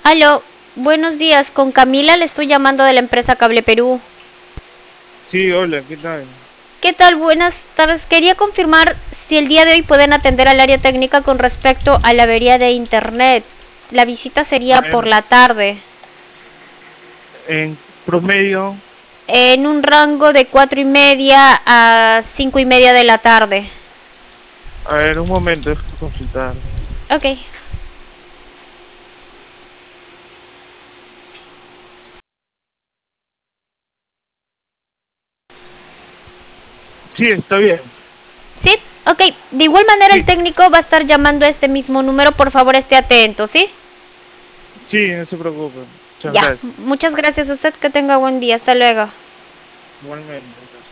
Aló, buenos días, con Camila le estoy llamando de la empresa Cable Perú. Sí, hola, ¿qué tal? ¿Qué tal? Buenas tardes. Quería confirmar si el día de hoy pueden atender al área técnica con respecto a la avería de internet. La visita A sería por ver, la tarde, en promedio, en un rango de 4:30 a 5:30 de la tarde. a ver, un momento, déjame consultar. Ok. Sí, está bien. ¿Sí? Ok. De igual manera el Sí, técnico va a estar llamando a este mismo número. Por favor, esté atento, ¿sí? sí, no se preocupe. Muchas Ya. gracias. Muchas gracias a usted. Que tenga buen día. Hasta luego. Igualmente.